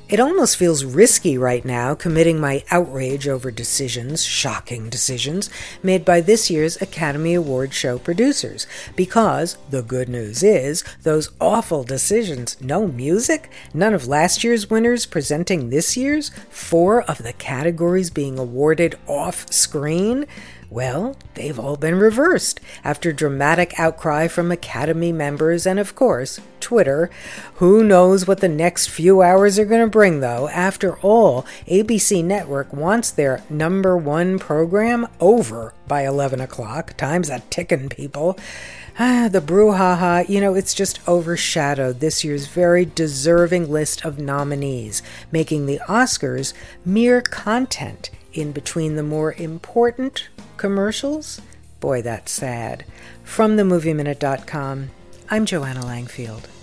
It almost feels risky right now committing my outrage over decisions, shocking decisions, made by this year's Academy Award show producers. Because, the good news is, those awful decisions, no music, none of last year's winners presenting this year's, 4 of the categories being awarded off-screen, well, they've all been reversed after dramatic outcry from Academy members and, of course, Twitter. Who knows what the next few hours are going to bring, though? After all, ABC Network wants their #1 program over by 11 o'clock. Time's a ticking, people. The brouhaha, it's just overshadowed this year's very deserving list of nominees, making the Oscars mere content in between the more important commercials? Boy, that's sad. From themovieminute.com, I'm Joanna Langfield.